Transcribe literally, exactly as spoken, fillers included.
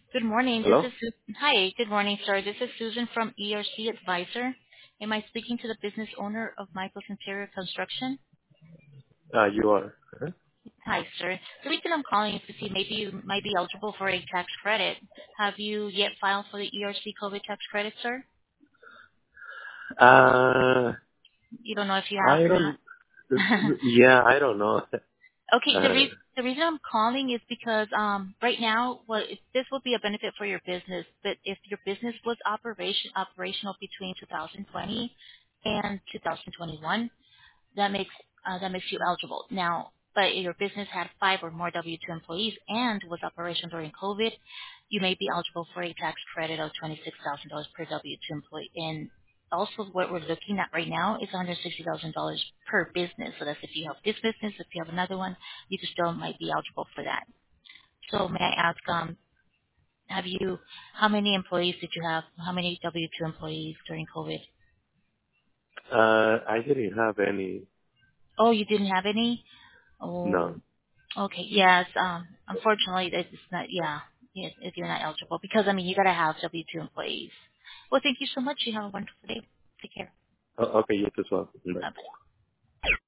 Good morning. This Hello? is Su- Hi. Good morning, sir. This is Susan from E R C Advisor. Am I speaking to the business owner of Michael's Interior Construction? Uh, you are. Uh-huh. Hi, sir. The reason I'm calling is to see maybe you might be eligible for a tax credit. Have you yet filed for the E R C COVID tax credit, sir? Uh, You don't know if you have I or not? don't, yeah, I don't know. Okay. The Uh, re- the reason I'm calling is because um right now, well, if this would be a benefit for your business, but if your business was operation operational between two thousand twenty and two thousand twenty-one, that makes uh, that makes you eligible. Now, but if your business had five or more W two employees and was operational during COVID, you may be eligible for a tax credit of twenty-six thousand dollars per W two employee. And also, what we're looking at right now is one hundred sixty thousand dollars per business. So that's if you have this business, if you have another one, you just still might be eligible for that. So may I ask, um, have you, how many employees did you have? How many W two employees during COVID? uh, I didn't have any, Oh, you didn't have any? no. Oh, okay. Yes. Um, unfortunately, it's not. Yeah, yes, if you're not eligible, because I mean, you gotta have W two employees. Well, thank you so much. You have a wonderful day. Take care. Oh, okay, you as well. Bye. Bye bye.